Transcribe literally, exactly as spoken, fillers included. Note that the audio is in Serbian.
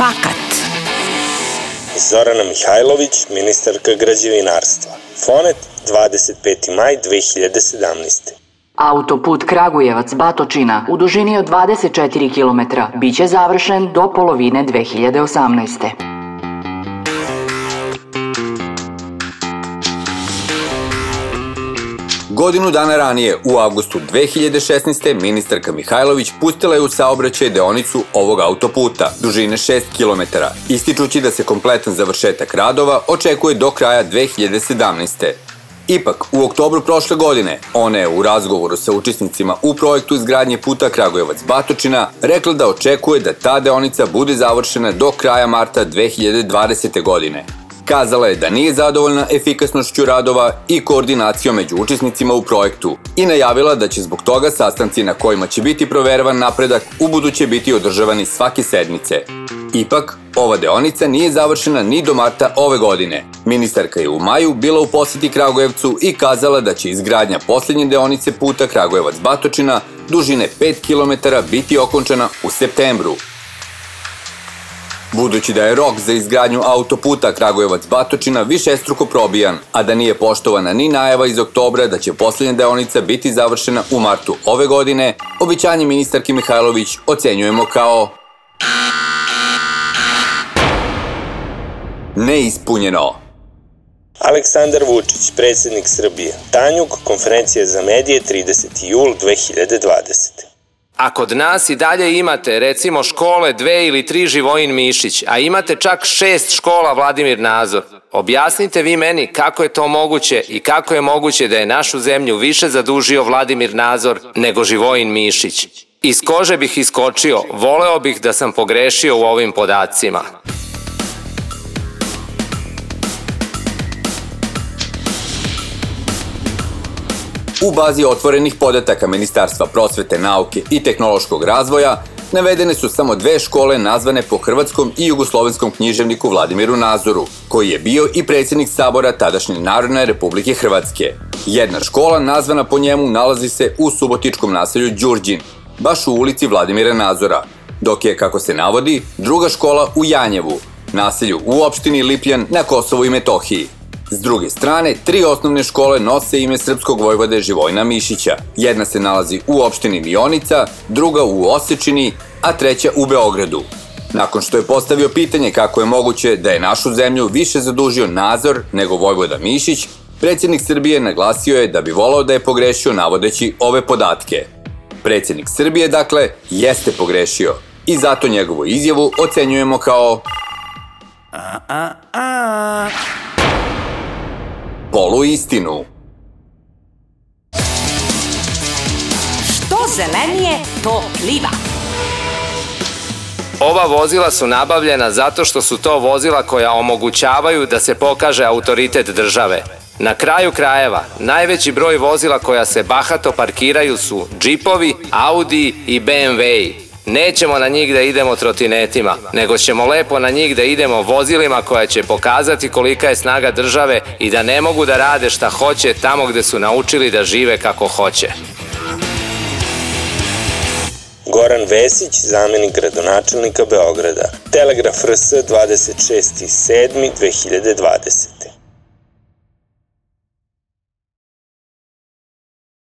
Fakat. Zorana Mihajlović, ministarka građevinarstva. Fonet, dvadeset peti maj dve hiljade sedamnaeste. Autoput Kragujevac-Batočina u dužini od dvadeset četiri kilometra biće završen do polovine dve hiljade osamnaeste. Godinu dana ranije, u avgustu dve hiljade šesnaeste. ministarka Mihajlović pustila je u saobraćaj deonicu ovog autoputa, dužine šest kilometara, ističući da se kompletan završetak radova očekuje do kraja dve hiljade sedamnaeste. Ipak, u oktobru prošle godine, ona je u razgovoru sa učesnicima u projektu izgradnje puta Kragujevac-Batočina rekla da očekuje da ta deonica bude završena do kraja marta dve hiljade dvadesete. godine. Kazala je da nije zadovoljna efikasnošću radova i koordinacijom među učesnicima u projektu i najavila da će zbog toga sastanci na kojima će biti proveravan napredak ubuduće biti održavani svake sedmice. Ipak, ova deonica nije završena ni do marta ove godine. Ministarka je u maju bila u poseti Kragujevcu i kazala da će izgradnja posljednje deonice puta Kragujevac-Batočina dužine pet kilometara biti okončana u septembru. Budući da je rok za izgradnju autoputa Kragujevac-Batočina višestruko probijan, a da nije poštovana ni najava iz oktobra da će posljednja deonica biti završena u martu ove godine, obećanje ministarke Mihajlović ocenjujemo kao neispunjeno. Aleksandar Vučić, predsjednik Srbije. Tanjug, konferencija za medije, trideseti jul dve hiljade dvadesete. A kod nas i dalje imate, recimo, škole dve ili tri Živojin Mišić, a imate čak šest škola Vladimir Nazor. Objasnite vi meni kako je to moguće i kako je moguće da je našu zemlju više zadužio Vladimir Nazor nego Živojin Mišić. Iz kože bih iskočio, voleo bih da sam pogrešio u ovim podacima. U bazi otvorenih podataka Ministarstva prosvete, nauke i tehnološkog razvoja navedene su samo dve škole nazvane po hrvatskom i jugoslovenskom književniku Vladimiru Nazoru, koji je bio i predsjednik sabora tadašnje Narodne Republike Hrvatske. Jedna škola nazvana po njemu nalazi se u subotičkom naselju Đurđin, baš u ulici Vladimira Nazora, dok je, kako se navodi, druga škola u Janjevu, naselju u opštini Lipljan na Kosovu i Metohiji. S druge strane, tri osnovne škole nose ime srpskog vojvode Živojina Mišića. Jedna se nalazi u opštini Mionica, druga u Osečini, a treća u Beogradu. Nakon što je postavio pitanje kako je moguće da je našu zemlju više zadužio Nazor nego vojvoda Mišić, predsjednik Srbije naglasio je da bi volao da je pogrešio navodeći ove podatke. Predsjednik Srbije, dakle, jeste pogrešio i zato njegovu izjavu ocenjujemo kao A, a, a... poluistinu. Što zelenije, to pliva. Ova vozila su nabavljena zato što su to vozila koja omogućavaju da se pokaže autoritet države. Na kraju krajeva, najveći broj vozila koja se bahato parkiraju su džipovi, Audi i be em ve. Nećemo na njih da idemo trotinetima, nego ćemo lepo na njih da idemo vozilima koja će pokazati kolika je snaga države i da ne mogu da rade šta hoće tamo gde su naučili da žive kako hoće. Goran Vesić, zamenik gradonačelnika Beograda. Telegraf R S, dvadeset šesti juli dve hiljade dvadesete.